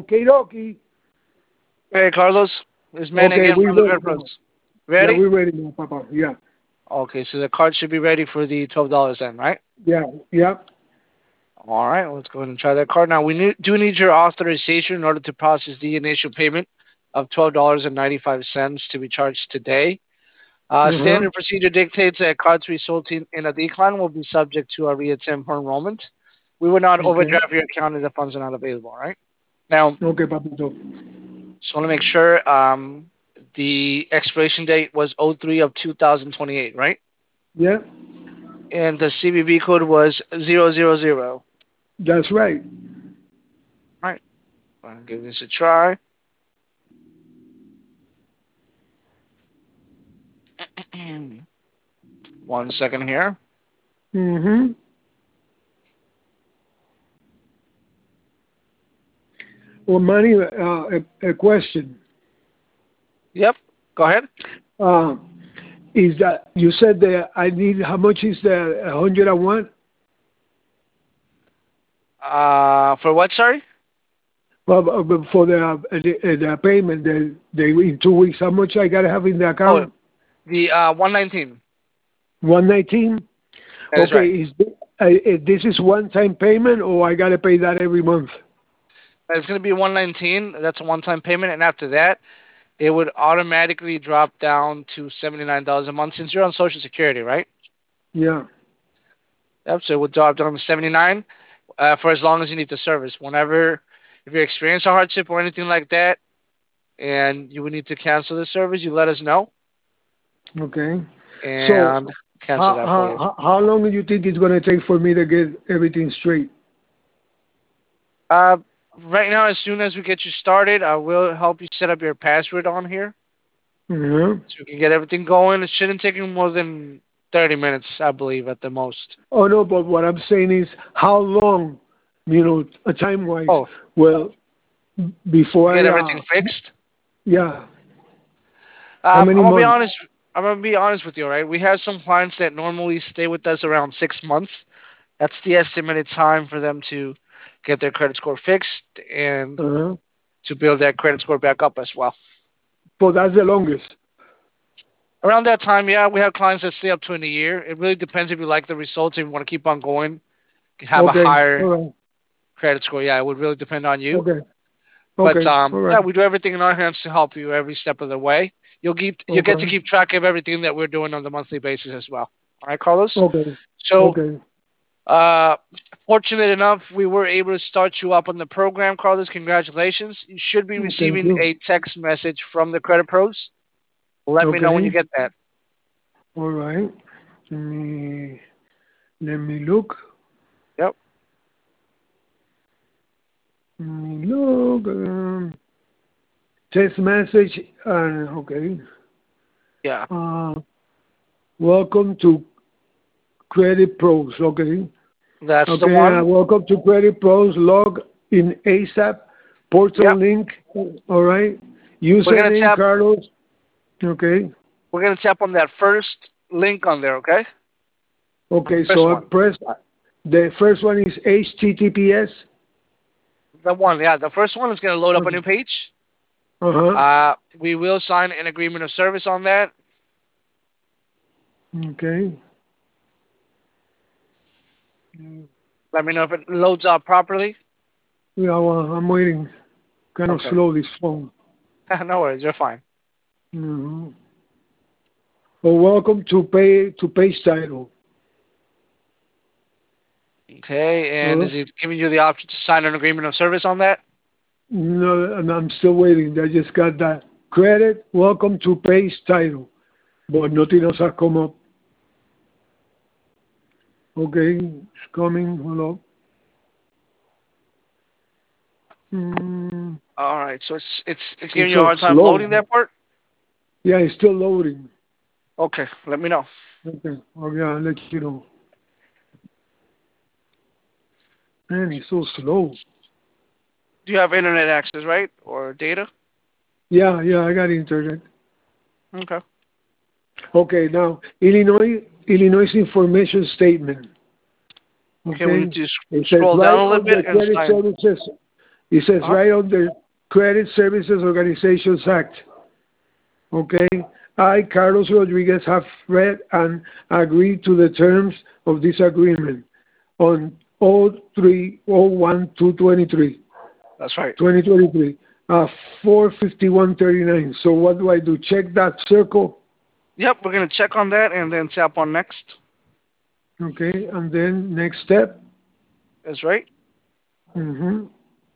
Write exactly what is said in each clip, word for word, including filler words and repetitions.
Okie dokie. Hey, Carlos. It's man Okay, again we from the ready Credit now. Pros. Yeah, Ready? we're ready now, Papa. Yeah, Okay, so the card should be ready for the twelve dollars then, right? yeah, yeah. All right, let's go ahead and try that card. Now, we need, do need your authorization in order to process the initial payment of twelve dollars and ninety-five cents to be charged today. Uh, Uh huh. standard procedure dictates that cards resulting in a decline will be subject to a reattempt per enrollment. We will not Okay. overdraft your account if the funds are not available, all right? Now, Okay, Papito. just want to make sure um, the expiration date was oh three of two thousand twenty-eight, right? Yeah, And the C V V code was zero zero zero. that's right. All right, I'll give this a try. One second here. Mm-hmm. Well, Manny, uh, a, a question. Yep, go ahead. Uh, is that you said that I need how much is the a hundred and one? Uh, for what, sorry? Well, uh, but for the, uh, the the payment, the, the in two weeks, how much I gotta have in the Oh, account? the uh, one nineteen. One nineteen. That is Okay, right. is thi- uh, uh, this is one time payment, or I gotta pay that every month? It's going to be one nineteen. That's a one-time payment, and after that, it would automatically drop down to seventy-nine dollars a month since you're on Social Security, right? Yeah. Yep. So it would drop down to seventy-nine uh, for as long as you need the service. Whenever, if you experience a hardship or anything like that, and you would need to cancel the service, you let us know Okay. So and cancel how that for you. how how long do you think it's gonna take for me to get everything straight? Uh, right now, as soon as we get you started, I will help you set up your password on here Uh-huh. so we can get everything going. It shouldn't take you more than thirty minutes, I believe, at the most. Oh no, but what I'm saying is how long, you know, time wise, Oh, well, to before get I everything uh fixed. yeah, how Um, many I'm gonna be months? honest. I'm gonna be honest with you, all right? We have some clients that normally stay with us around six months. That's the estimated time for them to get their credit score fixed and Uh-huh. to build that credit score back up as well. So that's the longest. Around that time, yeah, we have clients that stay up to in a year. It really depends if you like the results and you want to keep on going, have a Okay. All higher right. credit score. Yeah, it would really depend on you. Okay. But Okay. um, All right. yeah, we do everything in our hands to help you every step of the way. You'll get you get to Okay. keep track of everything that we're doing on the monthly basis as well. All right, Carlos. Okay. So, Okay. uh, fortunate enough, we were able to start you up on the program, Carlos. Congratulations. You should be Thank receiving you. a text message from the credit pros. Let me know when you Okay. get that. All right. Let me let me look. Yep. Let me look. Um, text message. Uh, okay. Yeah. Uh, welcome to Credit Pros. Okay. That's the Okay. Uh, one. welcome to Credit Pros. Log in ASAP. Portal Yep. link. All right. We're gonna Username tap. Carlos. Okay. We're gonna tap on that first link on there. Okay. The Okay. first So I one. press. The first one is H T T P S. The one. Yeah. The first one is gonna load up a Uh new page. huh. Uh, we will sign an agreement of service on that. Okay. Let me know if it loads up properly. Yeah, well, I'm waiting. Kind of Okay. slow this phone. No worries. You're fine. hmm Well, welcome to pay to page title. Okay. And Uh, is it giving you the option to sign an agreement of service on that? no, and I'm still waiting. I just got that credit. Welcome to page title, but nothing else has come up. Okay, it's coming. Hello. Mm, All right. So it's it's it's giving it's you a so hard time slow. loading that part. Yeah, it's still loading. Okay. Let me know. Okay. Okay, I'll let you know. Man, it's so slow. Do you have internet access, right, or data? Yeah, yeah, I got internet. Okay. Okay, now Illinois Illinois information statement. Okay. We need Okay, to it says scroll down right a little under bit and credit sign. services. It says Uh-huh. right on the Credit Services Organizations Act. Okay? I, Carlos Rodriguez, have read and agreed to the terms of this agreement on oh three oh one two twenty-three. That's right. twenty twenty-three, uh, four fifty-one thirty-nine. So what do I do? Check that circle, Yep, we're going to check on that and then tap on next. okay, and then next step. That's right. Mm-hmm.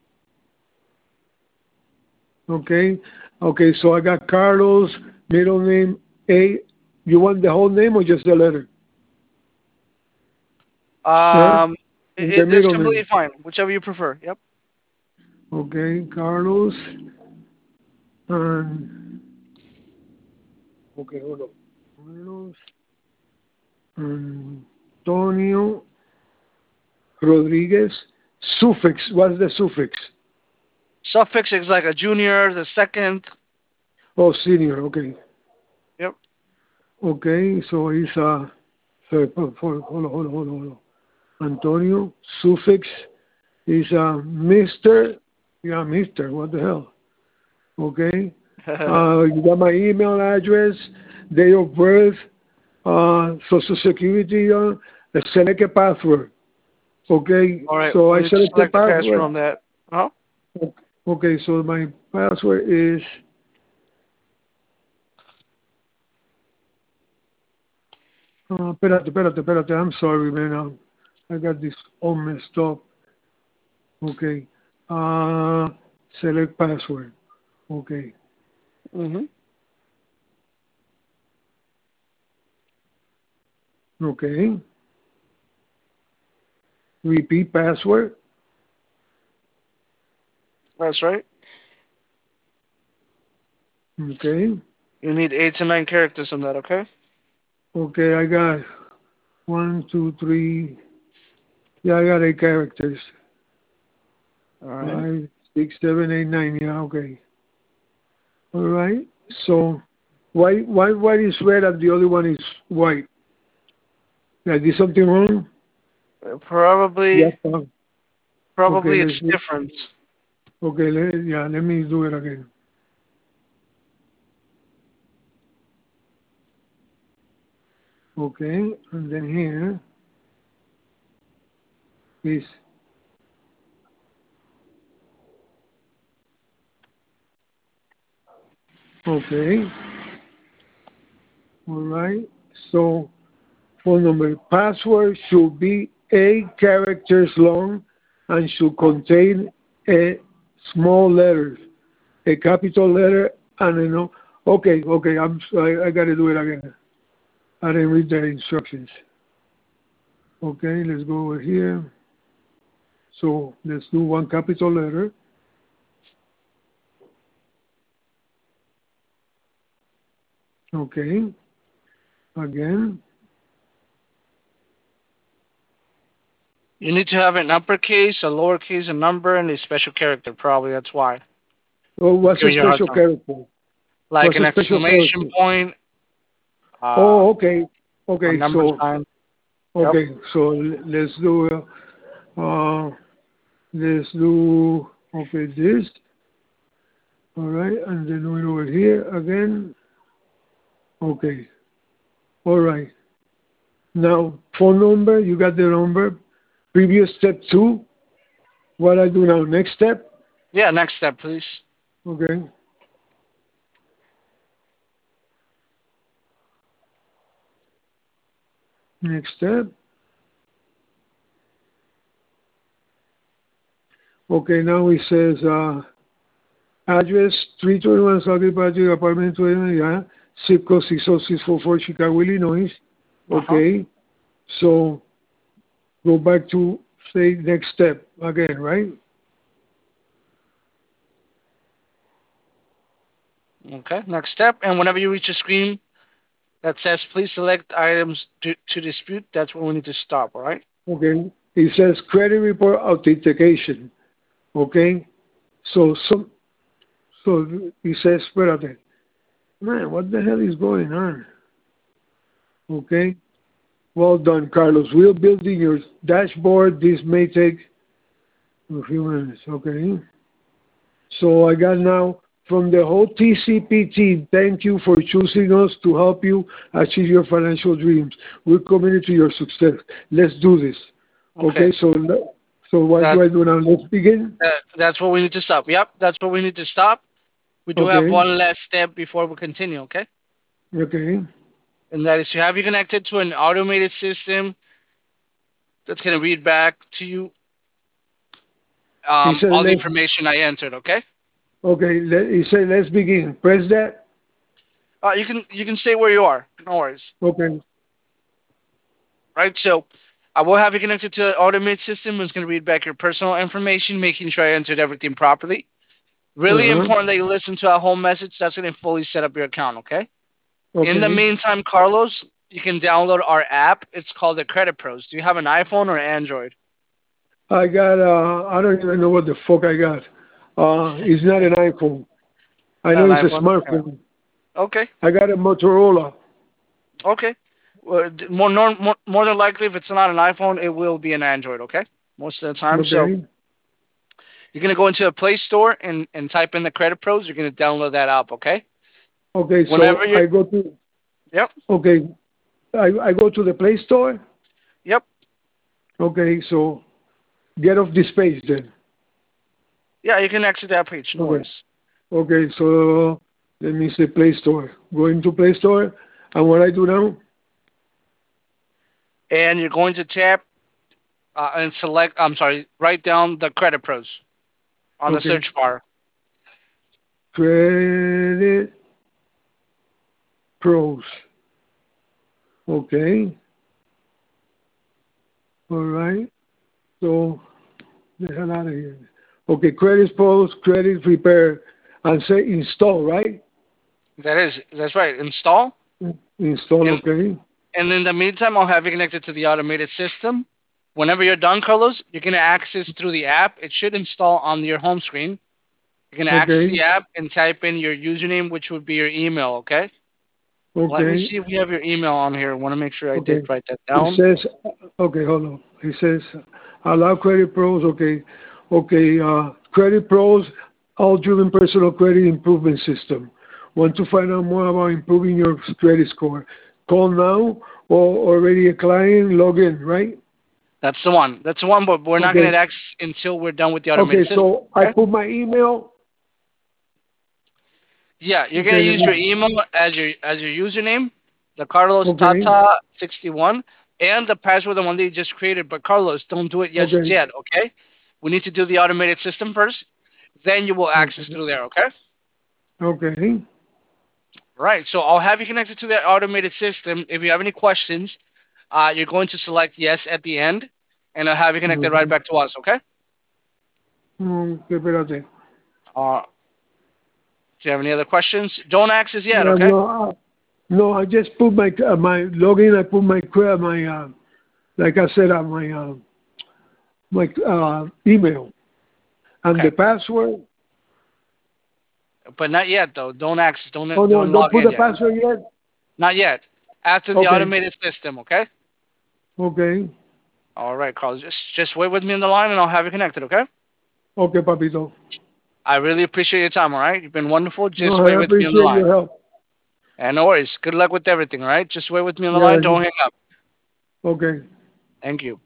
Okay, okay. So I got Carlos, middle name A. You want the whole name or just the letter? Huh? Um, it, The it- it's middle completely name. fine, whichever you prefer. Yep. Okay, Carlos. And okay, hold on. Carlos Antonio Rodriguez. Suffix. What's the suffix? Suffix is like a junior, the second. Oh, senior. Okay. Yep. Okay. So he's uh. Sorry, hold on, hold on, hold on, hold on. hold on. Antonio. Suffix is uh, Mister Yeah, Mister What the hell? Okay. Uh, you got my email address, date of birth, uh, social security, uh, select a password. Okay. All right. So We I need to select the select the password password. on that. Oh. Okay. So my password is. Uh, espérate, espérate, espérate. I'm sorry, man. Um, I got this all messed up. Okay. Uh, select password. Okay. Mhm. Okay. Repeat password. That's right. Okay. You need eight to nine characters on that. Okay. Okay. I got one, two, three. Yeah, I got eight characters. All right. Five, six, seven, eight, nine. Yeah. Okay. All right. So why why one is red and the other one is white? Did I do something wrong? Uh, Probably. Yes. uh, Okay. Probably it's Let's do. different. Okay. Let, yeah. Let me do it again. Okay. And then here is okay. All right. So phone number password should be eight characters long and should contain a small letter, a capital letter, and a no. Okay, okay. I'm I, I got to do it again. I didn't read the instructions. Okay, let's go over here. So let's do one capital letter. Okay, again. You need to have an uppercase, a lowercase, a number, and a special character. Probably that's why. Oh, It's what's a giving you a hard special time. character? Like What's an a special exclamation character? point, uh, Oh, okay, a okay. number So sign. Yep. okay, so l- let's do uh, uh let's do okay this. All right, and then we're over here again. Okay, all right. Now phone number. You got the number. Previous step two. What I do now? Next step. Yeah. Next step, please. Okay. Next step. Okay, now it says uh, address three twenty-one South Patrick, apartment twenty, yeah, zip code six oh six four four, Chicago, Illinois. Uh huh. Okay, so go back to say next step again, right? Okay. Next step, and whenever you reach a screen that says please select items to, to dispute, that's when we need to stop. All right. Okay, it says credit report authentication. Okay, so some so it says, espérate, man, what the hell is going on? Okay, well done, Carlos. We're building your dashboard. This may take a few minutes. Okay. So I got now from the whole T C P team, thank you for choosing us to help you achieve your financial dreams. We're committed to your success. Let's do this. Okay. Okay, so so what That, do I do now? Let's begin. that that's what we need to stop. Yep, that's what we need to stop. We do have Okay, one last step before we continue, okay? okay. And that is to have you connected to an automated system that's going to read back to you He um, said all the let's. information I entered, okay? Okay, let, he said let's begin. Press that. Uh, you can you can stay where you are. No worries. Okay. Right, so I will have you connected to an automated system. It's going to read back your personal information, making sure I entered everything properly. Uh Really huh. important that you listen to our whole message. That's going to fully set up your account, okay? In the Okay. meantime, Carlos, you can download our app. It's called the Credit Pros. Do you have an iPhone or Android? I got. Uh, I don't even know what the fuck I got. Uh, it's not an iPhone. I Not know an it's a iPhone? smartphone. Okay, I got a Motorola. okay. Well, more, more, more than likely, if it's not an iPhone, it will be an Android, okay? Most of the time. So Okay. you're going to go into a Play Store and, and type in the Credit Pros. You're going to download that app, okay? Okay. Whenever So you're, I go to. yep, Okay. I I go to the Play Store. yep. Okay. So get off this page then. Yeah, you can exit that page, no Okay. worries. Okay. So let me say Play Store. Go into Play Store, and what I do now? And you're going to tap uh, and select, I'm sorry, write down the Credit Pros on the Okay. search bar. Credit Pros. Okay. All right. So the hell out of here. Okay. Credit Pros, Credit Repair, and say install, right? That is, that's right. Install. Install. And, Okay. and in the meantime, I'll have you connected to the automated system. Whenever you're done, Carlos, you're going to access through the app. It should install on your home screen. You're going to access Okay. the app and type in your username, which would be your email, okay? Let me Okay. see if we have your email on here. I want to make sure I did Okay. write that He down. says, okay, hold on. He says, allow credit pros. Okay. Okay. Uh, credit pros, all driven personal credit improvement system. Want to find out more about improving your credit score? Call now or already a client, log in, right? That's the one. That's the one, but we're not going Okay. to access until we're done with the Okay. automated system, So I okay? put my email. Yeah, you're Okay. gonna Let use your me, email as your as your username, the Carlos okay. Tata sixty-one, and the password, the one that you just created. But Carlos, don't do it just Okay. yet, okay? We need to do the automated system first. Then you will access Okay. through there, okay? Okay. Right. So I'll have you connected to that automated system. If you have any questions, uh, you're going to select yes at the end, and I'll have you connected right Okay. back to us, okay? Mm, espérate. Uh, do you have any other questions? Don't access yet, Yeah, okay? no, uh, no, I just put my uh, my login. I put my cre- my uh, like I said, uh, my uh, my uh, email and Okay. the password. But not yet, though. Don't access. Don't Oh no, don't don't log put in the yet. password yet. Not yet. After the Okay, automated system, okay? okay, All right, Carlos. Just just wait with me on the line, and I'll have you connected, okay? okay, papito. I really appreciate your time, all right? You've been wonderful. No, Just wait I with me on the appreciate line. your help. And no worries. Good luck with everything, all right? Just wait with me on the Yeah, line. Don't hang up. okay. Thank you.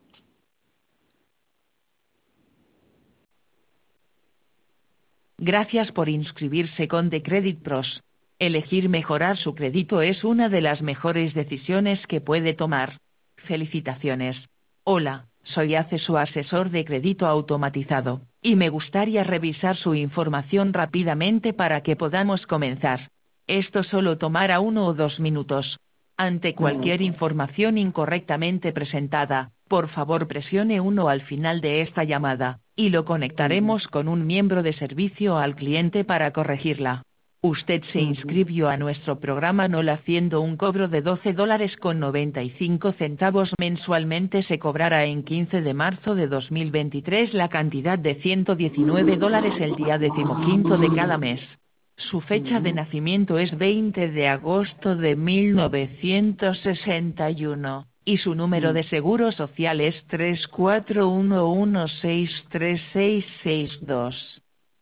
Gracias por inscribirse con The Credit Pros. Elegir mejorar su crédito es una de las mejores decisiones que puede tomar. Felicitaciones. Hola, soy Ace, su asesor de crédito automatizado, y me gustaría revisar su información rápidamente para que podamos comenzar. Esto solo tomará uno o dos minutos. Ante cualquier información incorrectamente presentada, por favor presione uno al final de esta llamada, y lo conectaremos con un miembro de servicio al cliente para corregirla. Usted se inscribió a nuestro programa N O L haciendo un cobro de doce dólares con noventa y cinco centavos mensualmente. Se cobrará en quince de marzo de dos mil veintitrés la cantidad de ciento diecinueve dólares el día decimoquinto de cada mes. Su fecha de nacimiento es veinte de agosto de mil novecientos sesenta y uno, y su número de seguro social es tres cuatro uno uno seis tres seis seis dos.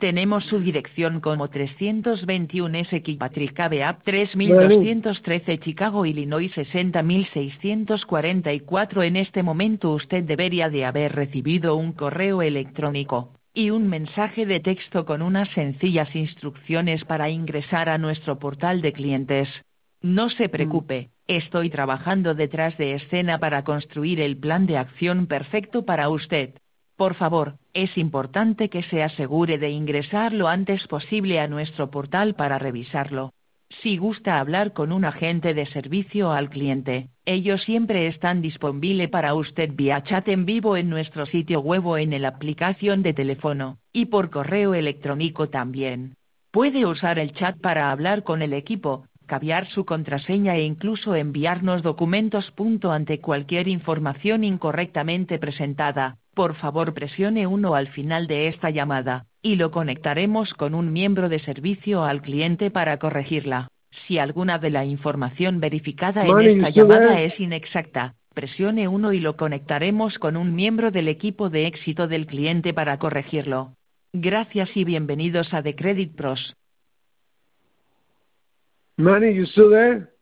Tenemos su dirección como trescientos veintiuno S Kilpatrick Ave tres mil doscientos trece Chicago, Illinois sesenta mil seiscientos cuarenta y cuatro. En este momento usted debería de haber recibido un correo electrónico y un mensaje de texto con unas sencillas instrucciones para ingresar a nuestro portal de clientes. No se preocupe, estoy trabajando detrás de escena para construir el plan de acción perfecto para usted. Por favor, es importante que se asegure de ingresar lo antes posible a nuestro portal para revisarlo. Si gusta hablar con un agente de servicio al cliente, ellos siempre están disponibles para usted vía chat en vivo en nuestro sitio web o en la aplicación de teléfono, y por correo electrónico también. Puede usar el chat para hablar con el equipo, cambiar su contraseña e incluso enviarnos documentos. Ante cualquier información incorrectamente presentada, por favor presione uno al final de esta llamada, y lo conectaremos con un miembro de servicio al cliente para corregirla. Si alguna de la información verificada en Manny, you esta still llamada there? es inexacta, presione uno y lo conectaremos con un miembro del equipo de éxito del cliente para corregirlo. Gracias y bienvenidos a The Credit Pros. Manny, you still there?